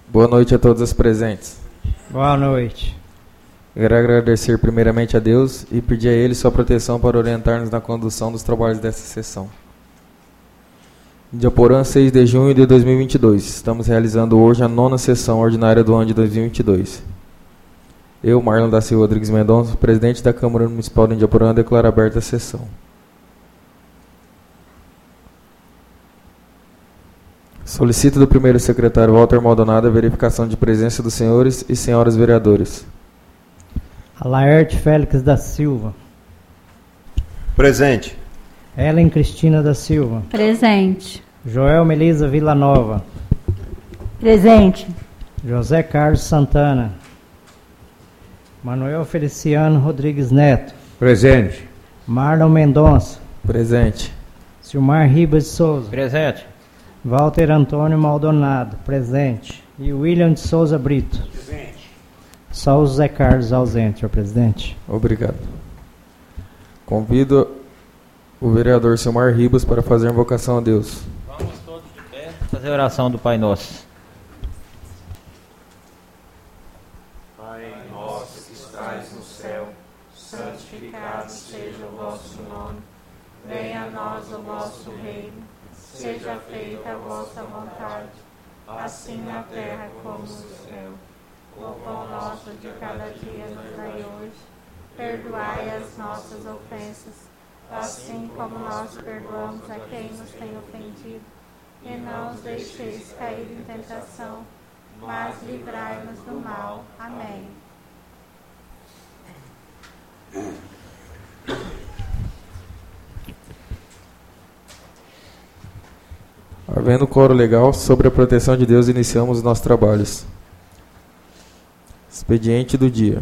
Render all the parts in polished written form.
Boa noite a todos os presentes. Boa noite. Quero agradecer primeiramente a Deus e pedir a Ele sua proteção para orientar-nos na condução dos trabalhos desta sessão. Indiaporã, 6 de junho de 2022. Estamos realizando hoje a 9ª sessão ordinária do ano de 2022. Eu, Marlon da Silva Rodrigues Mendonça, presidente da Câmara Municipal de Indiaporã, declaro aberta a sessão. Solicito do primeiro secretário Walter Maldonado a verificação de presença dos senhores e senhoras vereadores. Alaerte Félix da Silva. Presente. Ellen Cristina da Silva. Presente. Joel Melisa Villanova. Presente. José Carlos Santana. Manuel Feliciano Rodrigues Neto. Presente. Marlon Mendonça. Presente. Silmar Ribas de Souza. Presente. Walter Antônio Maldonado. Presente. E William de Souza Brito. Presente. Só o José Carlos ausente, senhor presidente. Obrigado. Convido o vereador Silmar Ribas para fazer invocação a Deus. Vamos todos de pé fazer a oração do Pai Nosso. Pai nosso que estais no céu, santificado seja o vosso nome. Venha a nós o vosso reino. Seja feita a vossa vontade, assim na terra como no céu. O pão nosso de cada dia nos dai hoje. Perdoai as nossas ofensas, assim como nós perdoamos a quem nos tem ofendido. E não os deixeis cair em tentação, mas livrai-nos do mal. Amém. Havendo coro legal, sobre a proteção de Deus, iniciamos os nossos trabalhos. Expediente do dia.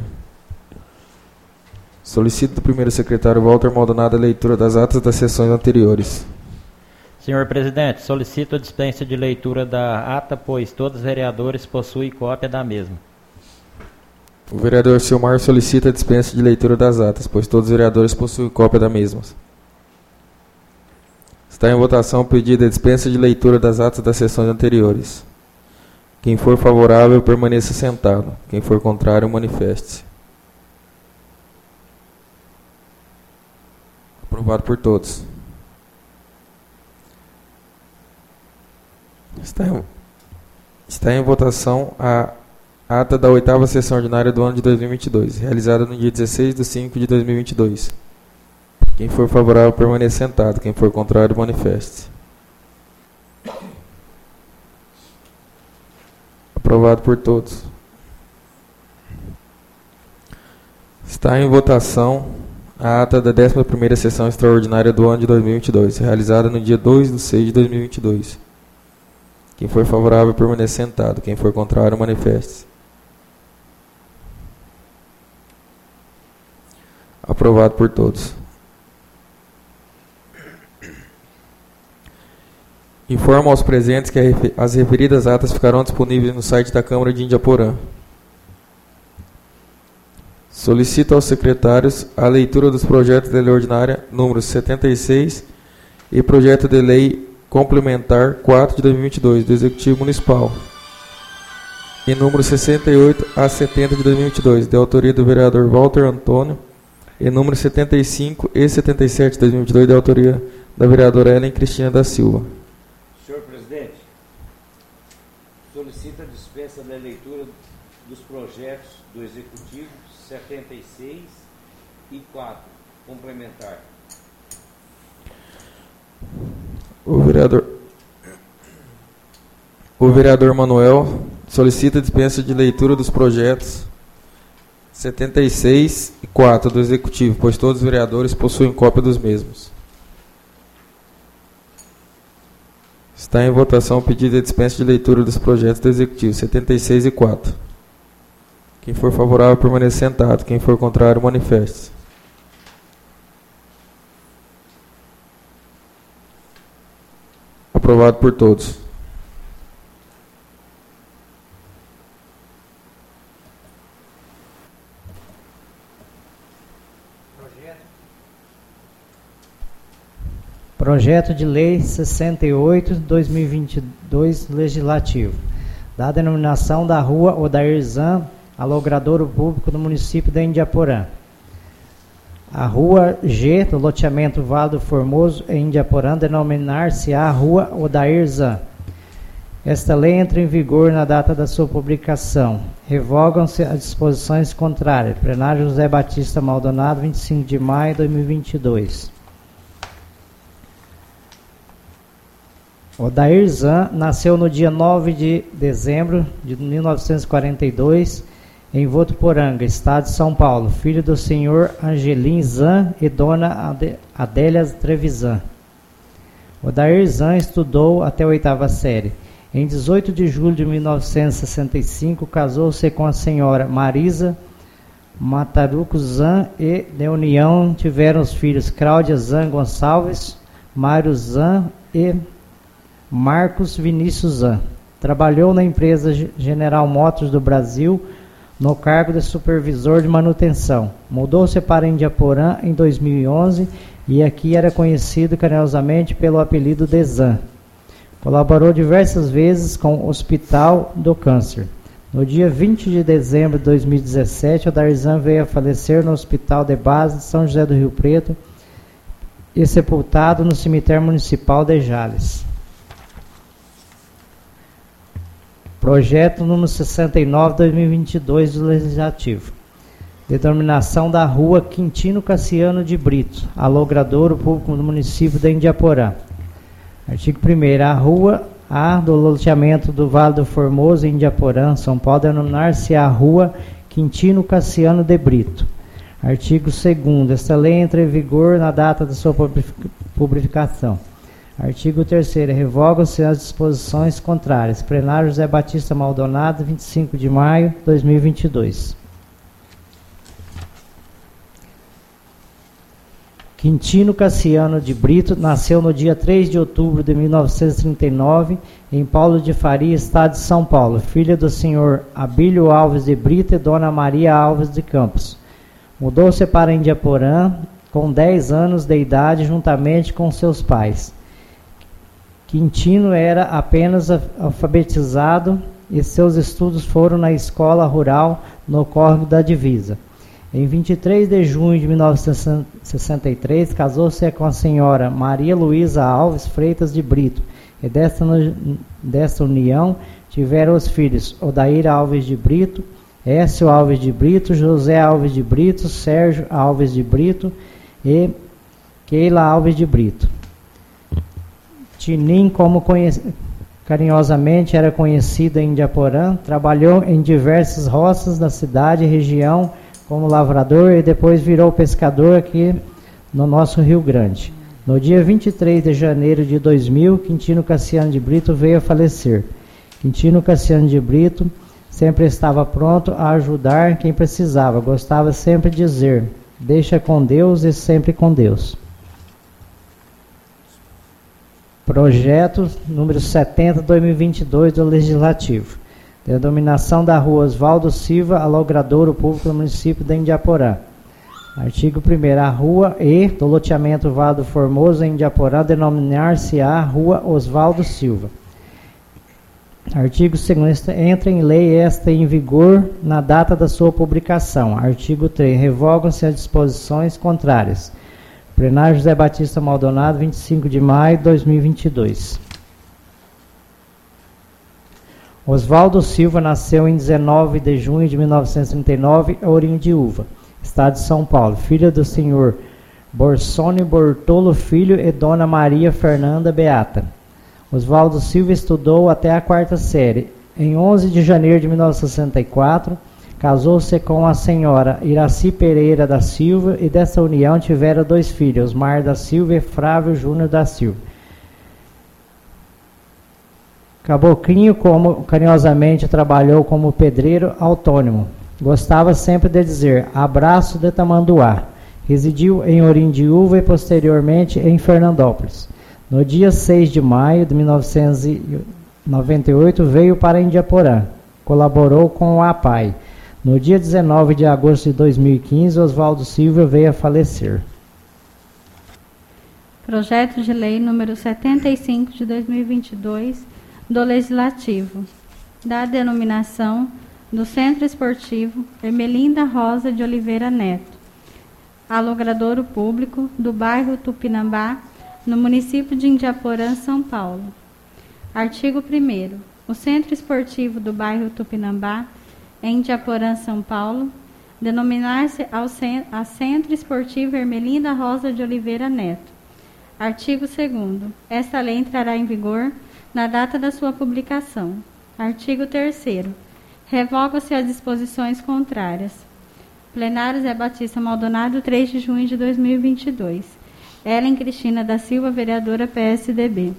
Solicito do primeiro secretário Walter Maldonado a leitura das atas das sessões anteriores. Senhor presidente, solicito a dispensa de leitura da ata, pois todos os vereadores possuem cópia da mesma. O vereador Silmar solicita a dispensa de leitura das atas, pois todos os vereadores possuem cópia da mesma. Está em votação o pedido de dispensa de leitura das atas das sessões anteriores. Quem for favorável, permaneça sentado. Quem for contrário, manifeste-se. Aprovado por todos. Está em votação a ata da 8ª sessão ordinária do ano de 2022, realizada no dia 16 de 5 de 2022. Quem for favorável, permaneça sentado. Quem for contrário, manifeste-se. Aprovado por todos. Está em votação a ata da 11ª sessão extraordinária do ano de 2022, realizada no dia 2 de 6 de 2022. Quem for favorável, permaneça sentado. Quem for contrário, manifeste-se. Aprovado por todos. Informo aos presentes que as referidas atas ficarão disponíveis no site da Câmara de Indiaporã. Solicito aos secretários a leitura dos projetos de lei ordinária número 76 e projeto de lei complementar 4 de 2022 do Executivo Municipal e número 68 a 70 de 2022, de autoria do vereador Walter Antônio, e número 75 e 77 de 2022, de autoria da vereadora Ellen Cristina da Silva. Senhor presidente, solicito a dispensa da leitura dos projetos do Executivo 76 e 4, complementar. O vereador Manuel solicita a dispensa de leitura dos projetos 76 e 4 do Executivo, pois todos os vereadores possuem cópia dos mesmos. Está em votação o pedido de dispensa de leitura dos projetos do Executivo 76 e 4. Quem for favorável, permaneça sentado. Quem for contrário, manifeste-se. Aprovado por todos. Projeto de Lei 68/2022 Legislativo. da denominação da rua Odair Zan, a logradouro público do município de Indiaporã. A rua G, do loteamento Vale do Formoso, em Indiaporã, denominar-se-á Rua Odair Zan. Esta lei entra em vigor na data da sua publicação. Revogam-se as disposições contrárias. Plenário José Batista Maldonado, 25 de maio de 2022. Odair Zan nasceu no dia 9 de dezembro de 1942, em Votuporanga, estado de São Paulo, filho do senhor Angelim Zan e dona Adélia Trevisan. Odair Zan estudou até a 8ª série. Em 18 de julho de 1965, casou-se com a senhora Marisa Mataruco Zan e, de união, tiveram os filhos Cláudia Zan Gonçalves, Mário Zan e Marcos Vinícius Zan. Trabalhou na empresa General Motors do Brasil, no cargo de supervisor de manutenção. Mudou-se para Indiaporã em 2011 e aqui era conhecido carinhosamente pelo apelido de Zan. Colaborou diversas vezes com o Hospital do Câncer. No dia 20 de dezembro de 2017, Odair Zan veio a falecer no Hospital de Base de São José do Rio Preto e sepultado no Cemitério Municipal de Jales. Projeto número 69/2022 do Legislativo. Determinação da rua Quintino Cassiano de Brito, a logradouro público do município de Indiaporã. Artigo 1º. A rua A do loteamento do Vale do Formoso, em Indiaporã, São Paulo, denominar-se a rua Quintino Cassiano de Brito. Artigo 2º. Esta lei entra em vigor na data da sua publicação. Artigo 3º. Revogam-se as disposições contrárias. Plenário José Batista Maldonado, 25 de maio de 2022. Quintino Cassiano de Brito nasceu no dia 3 de outubro de 1939, em Paulo de Faria, estado de São Paulo, filha do senhor Abílio Alves de Brito e dona Maria Alves de Campos. Mudou-se para Indiaporã com 10 anos de idade, juntamente com seus pais. Quintino era apenas alfabetizado e seus estudos foram na escola rural no Córrego da Divisa. Em 23 de junho de 1963, casou-se com a senhora Maria Luísa Alves Freitas de Brito, e desta união tiveram os filhos Odair Alves de Brito, Écio Alves de Brito, José Alves de Brito, Sérgio Alves de Brito e Keila Alves de Brito. Tinim, como carinhosamente era conhecido em Indiaporã, trabalhou em diversas roças da cidade e região como lavrador e depois virou pescador aqui no nosso Rio Grande. No dia 23 de janeiro de 2000, Quintino Cassiano de Brito veio a falecer. Quintino Cassiano de Brito sempre estava pronto a ajudar quem precisava. Gostava sempre de dizer: deixa com Deus e sempre com Deus. Projeto número 70/2022 do Legislativo. Denominação da rua Oswaldo Silva, a logradouro público do município de Indiaporã. Artigo 1º. A rua E do loteamento Vale do Formoso, em Indiaporã, denominar-se-á Rua Oswaldo Silva. Artigo 2º. Entra em lei esta em vigor na data da sua publicação. Artigo 3º. Revogam-se as disposições contrárias. Plenário José Batista Maldonado, 25 de maio de 2022. Oswaldo Silva nasceu em 19 de junho de 1939, em Orindiúva, estado de São Paulo, filho do senhor Borsone Bortolo Filho e dona Maria Fernanda Beata. Oswaldo Silva estudou até a 4ª série. Em 11 de janeiro de 1964, casou-se com a senhora Iraci Pereira da Silva e dessa união tiveram 2 filhos, Mar da Silva e Flávio Júnior da Silva. Caboclinho, como carinhosamente trabalhou como pedreiro autônomo. Gostava sempre de dizer: abraço de Tamanduá. Residiu em Orindiúva e posteriormente em Fernandópolis. No dia 6 de maio de 1998 veio para Indiaporã. Colaborou com o APAI. No dia 19 de agosto de 2015, Oswaldo Silva veio a falecer. Projeto de lei número 75 de 2022 do Legislativo. da denominação do Centro Esportivo Ermelinda Rosa de Oliveira Neto, alogradouro público do bairro Tupinambá, no município de Indiaporã, São Paulo. Artigo 1º. O Centro Esportivo do bairro Tupinambá, em Indiaporã, São Paulo, denominar-se a Centro Esportivo Ermelinda Rosa de Oliveira Neto. Artigo 2º. Esta lei entrará em vigor na data da sua publicação. Artigo 3º. Revogam-se as disposições contrárias. Plenário Zé Batista Maldonado, 3 de junho de 2022. Ellen Cristina da Silva, vereadora PSDB.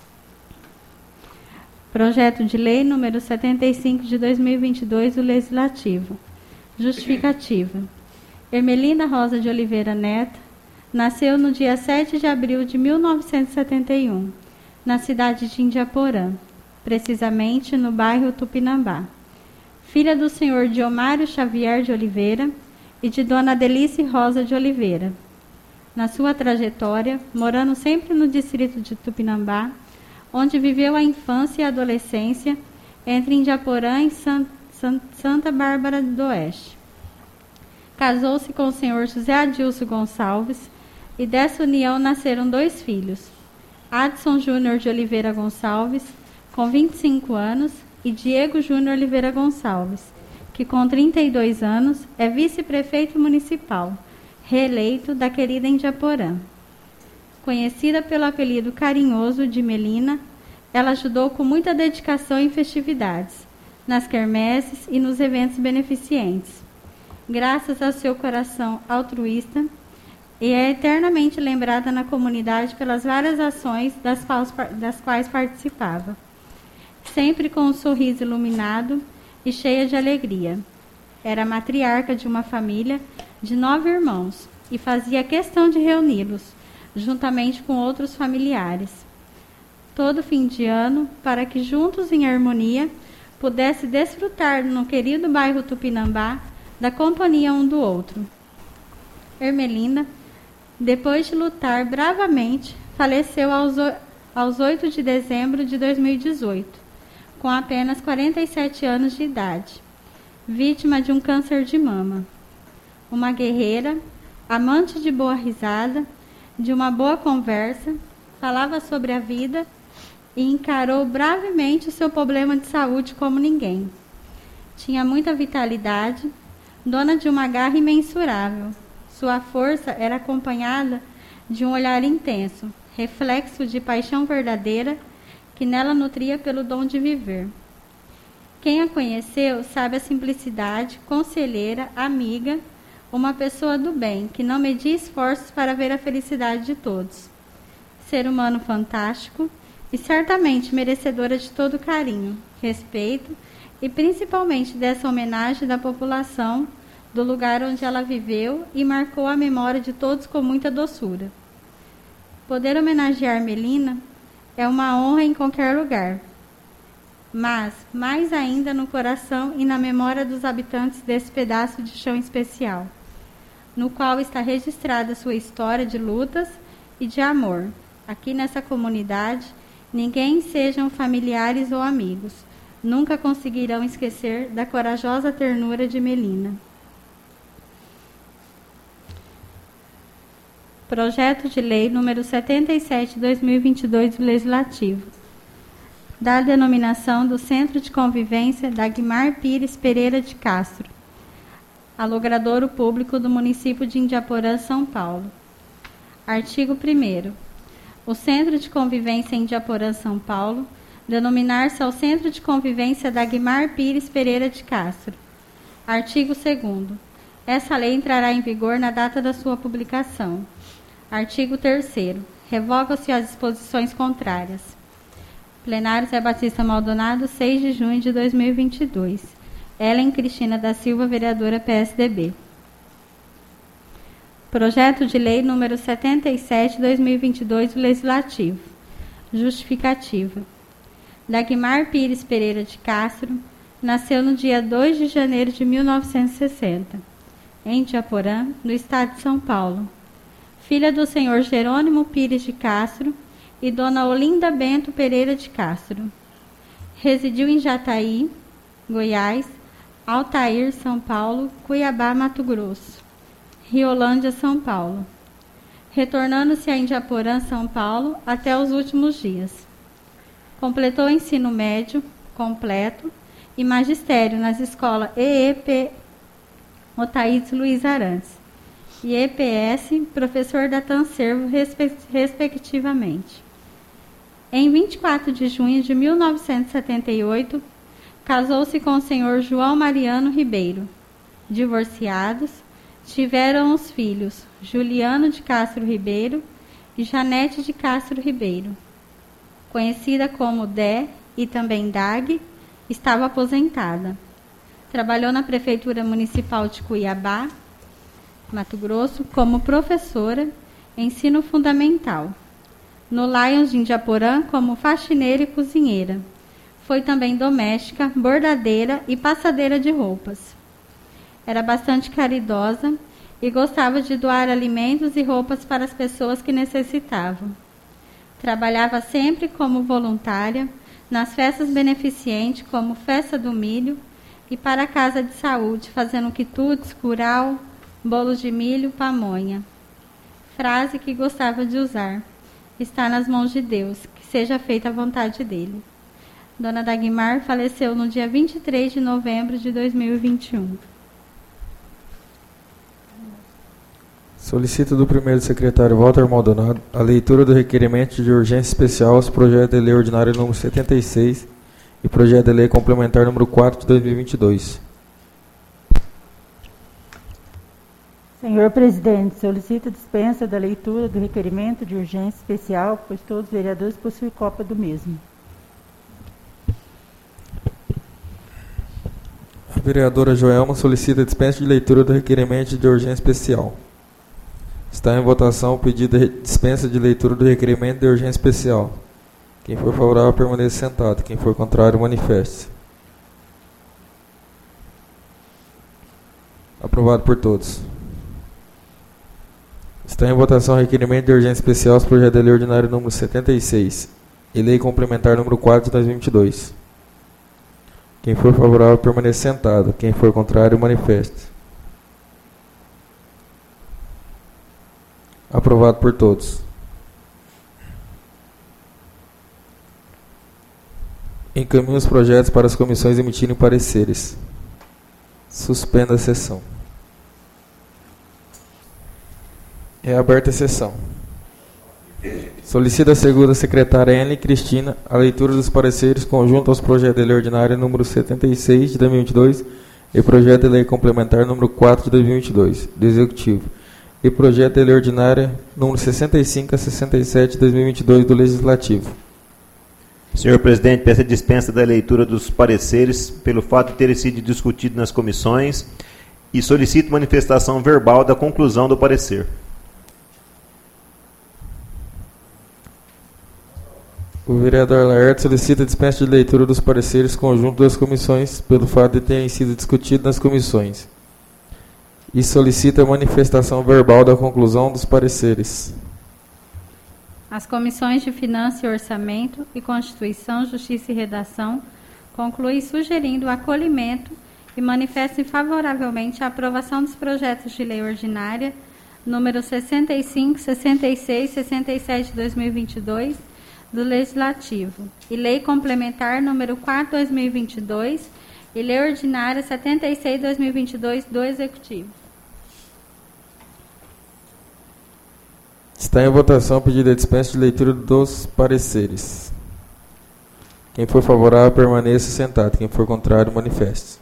Projeto de Lei número 75 de 2022 do Legislativo. Justificativa. Ermelinda Rosa de Oliveira Neto nasceu no dia 7 de abril de 1971, na cidade de Indiaporã, precisamente no bairro Tupinambá. Filha do senhor Diomário Xavier de Oliveira e de dona Delice Rosa de Oliveira. Na sua trajetória, morando sempre no distrito de Tupinambá, onde viveu a infância e a adolescência entre Indiaporã e Santa Bárbara do Oeste. Casou-se com o senhor José Adilson Gonçalves e dessa união nasceram 2 filhos, Adson Júnior de Oliveira Gonçalves, com 25 anos, e Diego Júnior Oliveira Gonçalves, que com 32 anos é vice-prefeito municipal, reeleito da querida Indiaporã. Conhecida pelo apelido carinhoso de Melina, ela ajudou com muita dedicação em festividades, nas quermesses e nos eventos beneficentes. Graças ao seu coração altruísta, e é eternamente lembrada na comunidade pelas várias ações das quais participava, sempre com um sorriso iluminado e cheia de alegria. Era matriarca de uma família de 9 irmãos e fazia questão de reuni-los, juntamente com outros familiares, todo fim de ano, para que juntos em harmonia pudesse desfrutar no querido bairro Tupinambá da companhia um do outro. Ermelinda, depois de lutar bravamente, faleceu aos 8 de dezembro de 2018, com apenas 47 anos de idade, vítima de um câncer de mama. Uma guerreira, amante de boa risada, de uma boa conversa, falava sobre a vida e encarou bravemente o seu problema de saúde como ninguém. Tinha muita vitalidade, dona de uma garra imensurável. Sua força era acompanhada de um olhar intenso, reflexo de paixão verdadeira que nela nutria pelo dom de viver. Quem a conheceu sabe a simplicidade, conselheira, amiga, uma pessoa do bem, que não media esforços para ver a felicidade de todos. Ser humano fantástico e certamente merecedora de todo carinho, respeito e principalmente dessa homenagem da população do lugar onde ela viveu e marcou a memória de todos com muita doçura. Poder homenagear Melina é uma honra em qualquer lugar, mas mais ainda no coração e na memória dos habitantes desse pedaço de chão especial, no qual está registrada sua história de lutas e de amor. Aqui nessa comunidade, ninguém, sejam familiares ou amigos, nunca conseguirão esquecer da corajosa ternura de Melina. Projeto de Lei número 77 de 2022 do Legislativo, da denominação do Centro de Convivência Dagmar Pires Pereira de Castro, alogradouro público do município de Indiaporã, São Paulo. Artigo 1º. O Centro de Convivência em Indiaporã, São Paulo, denominar-se ao Centro de Convivência Dagmar Pires Pereira de Castro. Artigo 2º. Essa lei entrará em vigor na data da sua publicação. Artigo 3º. Revogam-se as disposições contrárias. Plenário Zé Batista Maldonado, 6 de junho de 2022. Ellen Cristina da Silva, vereadora PSDB. Projeto de Lei número 77 de 2022 do Legislativo. Justificativa. Dagmar Pires Pereira de Castro nasceu no dia 2 de janeiro de 1960, em Indiaporã, no estado de São Paulo. Filha do senhor Jerônimo Pires de Castro e dona Olinda Bento Pereira de Castro. Residiu em Jataí Goiás, Altair, São Paulo, Cuiabá, Mato Grosso, Riolândia, São Paulo, retornando-se a Indiaporã, São Paulo, até os últimos dias. Completou o ensino médio completo e magistério nas escolas EEP Otaídes Luiz Arantes e EPS Professor Datan Servo, respectivamente. Em 24 de junho de 1978, casou-se com o senhor João Mariano Ribeiro. Divorciados, tiveram os filhos Juliano de Castro Ribeiro e Janete de Castro Ribeiro. Conhecida como Dé e também Dag, estava aposentada. Trabalhou na Prefeitura Municipal de Cuiabá, Mato Grosso, como professora, ensino fundamental. No Lions de Indiaporã, como faxineira e cozinheira. Foi também doméstica, bordadeira e passadeira de roupas. Era bastante caridosa e gostava de doar alimentos e roupas para as pessoas que necessitavam. Trabalhava sempre como voluntária nas festas beneficentes, como Festa do Milho, e para a Casa de Saúde, fazendo quitutes, curau, bolos de milho, pamonha. Frase que gostava de usar: está nas mãos de Deus, que seja feita a vontade dele. Dona Dagmar faleceu no dia 23 de novembro de 2021. Solicito do primeiro secretário Walter Maldonado a leitura do requerimento de urgência especial aos projetos de lei ordinário número 76 e projeto de lei complementar número 4 de 2022. Senhor presidente, solicito dispensa da leitura do requerimento de urgência especial, pois todos os vereadores possuem cópia do mesmo. A vereadora Joelma solicita dispensa de leitura do requerimento de urgência especial. Está em votação o pedido de dispensa de leitura do requerimento de urgência especial. Quem for favorável, permaneça sentado. Quem for contrário, manifeste-se. Aprovado por todos. Está em votação o requerimento de urgência especial aos projetos de lei ordinário número 76 e lei complementar número 4 de 2022. Quem for favorável, permaneça sentado. Quem for contrário, manifeste. Aprovado por todos. Encaminhe os projetos para as comissões emitirem pareceres. Suspenda a sessão. É aberta a sessão. Solicita a segunda secretária Ellen Cristina a leitura dos pareceres conjunto aos projetos de lei ordinária número 76 de 2022 e projeto de lei complementar número 4 de 2022 do Executivo e projeto de lei ordinária número 65 a 67 de 2022 do Legislativo. Senhor presidente, peço a dispensa da leitura dos pareceres pelo fato de terem sido discutidos nas comissões e solicito manifestação verbal da conclusão do parecer. O vereador Laerte solicita a dispensa de leitura dos pareceres conjuntos das comissões pelo fato de terem sido discutidos nas comissões e solicita a manifestação verbal da conclusão dos pareceres. As comissões de Finanças e Orçamento e Constituição, Justiça e Redação concluem sugerindo o acolhimento e manifestem favoravelmente a aprovação dos projetos de lei ordinária número 65, 66 e 67 de 2022 do Legislativo e lei complementar número 4 de 2022 e lei ordinária 76 de 2022 do Executivo. Está em votação o pedido de dispensa de leitura dos pareceres. Quem for favorável, permaneça sentado. Quem for contrário, manifeste.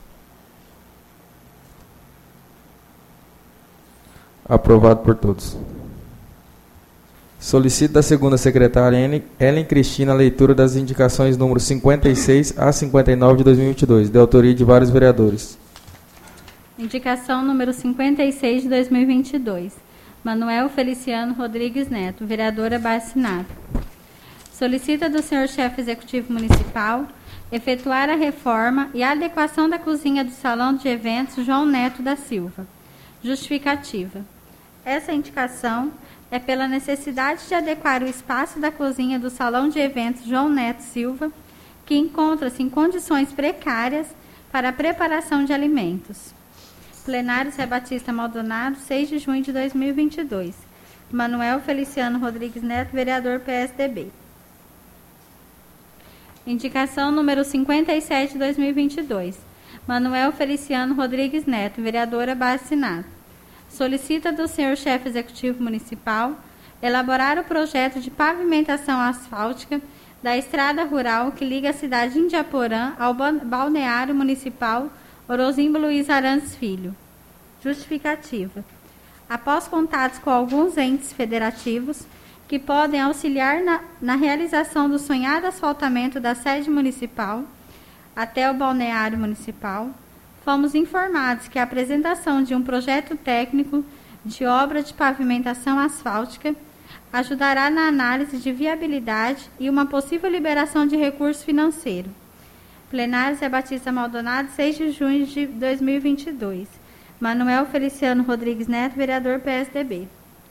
Aprovado por todos. Solicito da segunda secretária Ellen Cristina a leitura das indicações número 56 a 59 de 2022, de autoria de vários vereadores. Indicação número 56 de 2022. Manuel Feliciano Rodrigues Neto, vereadora Bacinado. Solicita do senhor chefe executivo municipal efetuar a reforma e a adequação da cozinha do Salão de Eventos João Neto da Silva. Justificativa. Essa indicação é pela necessidade de adequar o espaço da cozinha do Salão de Eventos João Neto Silva, que encontra-se em condições precárias para a preparação de alimentos. Plenário Zé Batista Maldonado, 6 de junho de 2022. Manuel Feliciano Rodrigues Neto, vereador PSDB. Indicação número 57 de 2022. Manuel Feliciano Rodrigues Neto, vereadora base Senado. Solicita do senhor chefe executivo municipal elaborar o projeto de pavimentação asfáltica da estrada rural que liga a cidade de Indiaporã ao balneário municipal Orozimbo Luiz Arantes Filho. Justificativa. Após contatos com alguns entes federativos que podem auxiliar na realização do sonhado asfaltamento da sede municipal até o balneário municipal, fomos informados que a apresentação de um projeto técnico de obra de pavimentação asfáltica ajudará na análise de viabilidade e uma possível liberação de recurso financeiro. Plenário Zé Batista Maldonado, 6 de junho de 2022. Manuel Feliciano Rodrigues Neto, vereador PSDB.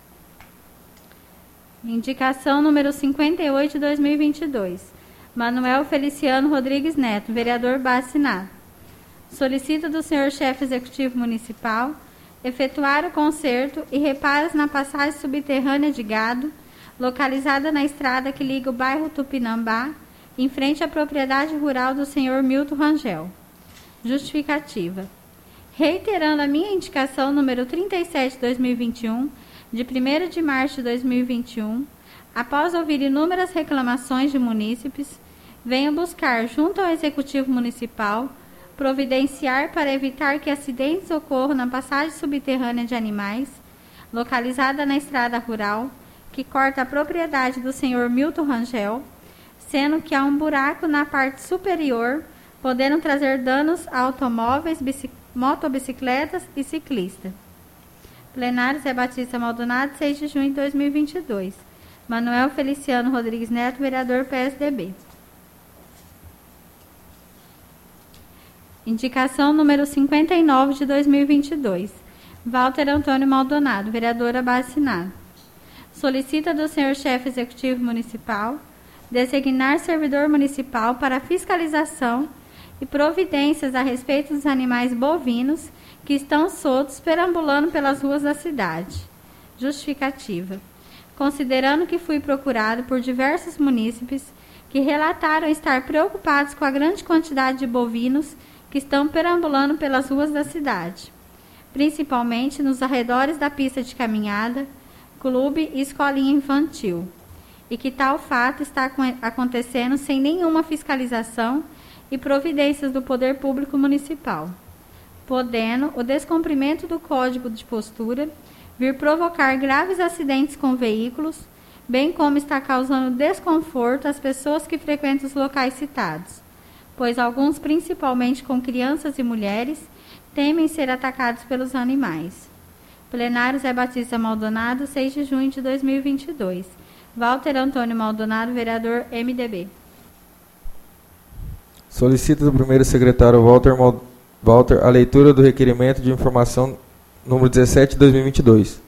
Indicação número 58 de 2022. Manuel Feliciano Rodrigues Neto, vereador base Senado. Solicita do senhor chefe executivo municipal efetuar o conserto e reparos na passagem subterrânea de gado, localizada na estrada que liga o bairro Tupinambá, em frente à propriedade rural do senhor Milton Rangel. Justificativa. Reiterando a minha indicação número 37 de 2021, de 1º de março de 2021, após ouvir inúmeras reclamações de munícipes, venho buscar, junto ao Executivo Municipal, providenciar para evitar que acidentes ocorram na passagem subterrânea de animais, localizada na estrada rural, que corta a propriedade do senhor Milton Rangel, sendo que há um buraco na parte superior, podendo trazer danos a automóveis, motobicicletas e ciclistas. Plenário Zé Batista Maldonado, 6 de junho de 2022. Manuel Feliciano Rodrigues Neto, vereador PSDB. Indicação número 59 de 2022. Walter Antônio Maldonado, vereadora base Senado. Solicita do senhor chefe executivo municipal designar servidor municipal para fiscalização e providências a respeito dos animais bovinos que estão soltos perambulando pelas ruas da cidade. Justificativa. Considerando que fui procurado por diversos munícipes que relataram estar preocupados com a grande quantidade de bovinos que estão perambulando pelas ruas da cidade, principalmente nos arredores da pista de caminhada, clube e escolinha infantil, e que tal fato está acontecendo sem nenhuma fiscalização e providências do poder público municipal, podendo o descumprimento do Código de Postura vir provocar graves acidentes com veículos, bem como está causando desconforto às pessoas que frequentam os locais citados, pois alguns, principalmente com crianças e mulheres, temem ser atacados pelos animais. Plenário Zé Batista Maldonado, 6 de junho de 2022. Walter Antônio Maldonado, vereador MDB. Solicita do primeiro secretário Walter a leitura do requerimento de informação número 17 de 2022.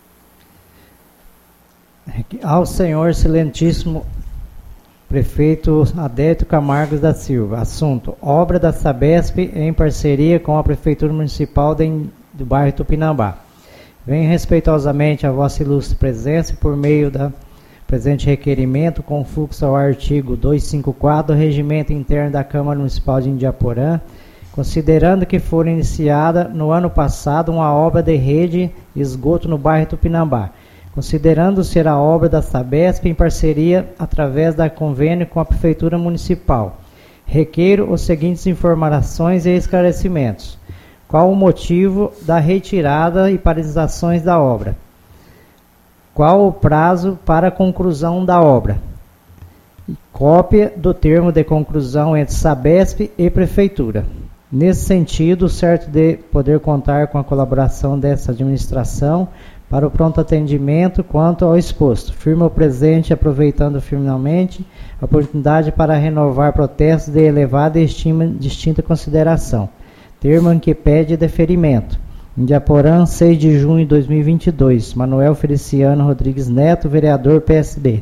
Ao senhor excelentíssimo prefeito Adélio Camargo da Silva. Assunto: obra da Sabesp em parceria com a Prefeitura Municipal do bairro Tupinambá. Venho respeitosamente a vossa ilustre presença por meio da presente requerimento, com fluxo ao artigo 254 do Regimento Interno da Câmara Municipal de Indiaporã, considerando que foi iniciada no ano passado uma obra de rede de esgoto no bairro Tupinambá, considerando ser a obra da Sabesp em parceria através da convênio com a Prefeitura Municipal. Requeiro os seguintes informações e esclarecimentos. Qual o motivo da retirada e paralisações da obra? Qual o prazo para a conclusão da obra? E cópia do termo de conclusão entre Sabesp e Prefeitura. Nesse sentido, certo de poder contar com a colaboração dessa administração para o pronto atendimento quanto ao exposto. Firma o presente, aproveitando finalmente a oportunidade para renovar protestos de elevada e distinta consideração. Termo em que pede deferimento. Indiaporã, 6 de junho de 2022. Manuel Feliciano Rodrigues Neto, vereador PSB.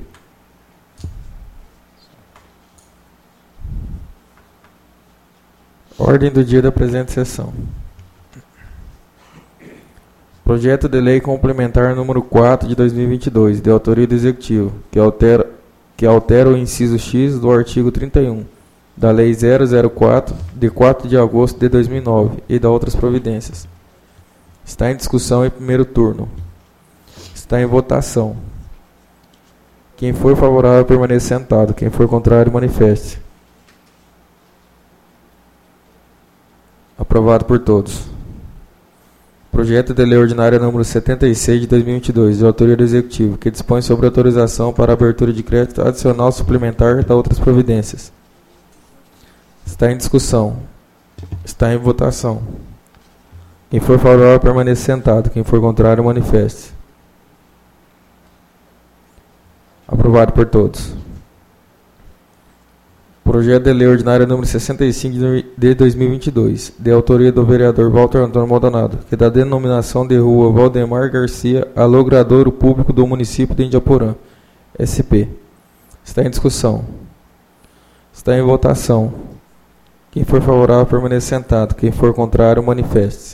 Ordem do dia da presente sessão. Projeto de Lei Complementar número 4 de 2022, de autoria do Executivo, que altera o inciso X do artigo 31 da Lei 004, de 4 de agosto de 2009, e da outras providências. Está em discussão em primeiro turno. Está em votação. Quem for favorável, permaneça sentado. Quem for contrário, manifeste. Aprovado por todos. Projeto de Lei Ordinária número 76 de 2022, de autoria do Executivo, que dispõe sobre autorização para abertura de crédito adicional suplementar da outras providências. Está em discussão. Está em votação. Quem for favorável, permaneça sentado. Quem for contrário, manifeste. Aprovado por todos. Projeto de Lei Ordinária número 65 de 2022, de autoria do vereador Walter Antônio Maldonado, que dá denominação de Rua Valdemar Garcia a logradouro público do município de Indiaporã, SP. Está em discussão. Está em votação. Quem for favorável, permaneça sentado. Quem for contrário, manifeste.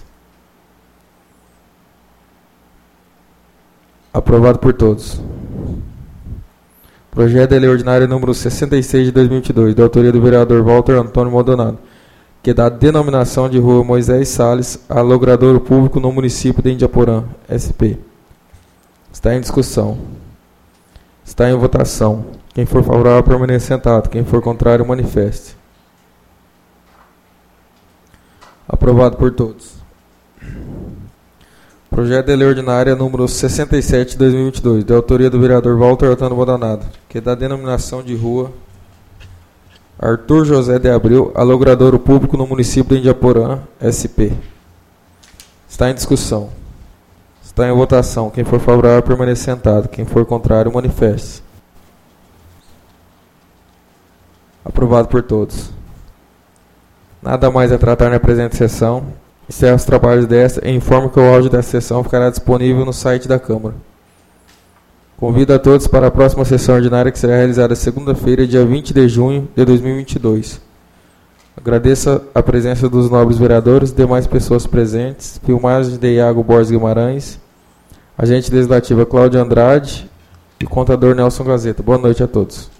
Aprovado por todos. Projeto de Lei Ordinária número 66 de 2022, de autoria do vereador Walter Antônio Maldonado, que dá denominação de Rua Moisés Salles a logradouro público no município de Indiaporã, SP. Está em discussão. Está em votação. Quem for favorável, permaneça sentado. Quem for contrário, manifeste. Aprovado por todos. Projeto de Lei Ordinária número 67 de 2022, de autoria do vereador Walter Antônio Maldonado, que dá denominação de Rua Arthur José de Abreu a logradouro público no município de Indiaporã, SP. Está em discussão. Está em votação. Quem for favorável, permaneça sentado. Quem for contrário, manifeste. Aprovado por todos. Nada mais a tratar na presente sessão. Encerra os trabalhos desta e informo que o áudio desta sessão ficará disponível no site da Câmara. Convido a todos para a próxima sessão ordinária, que será realizada segunda-feira, dia 20 de junho de 2022. Agradeço a presença dos nobres vereadores e demais pessoas presentes. Filmagem de Iago Borges Guimarães, agente legislativa Cláudia Andrade e contador Nelson Gazeta. Boa noite a todos.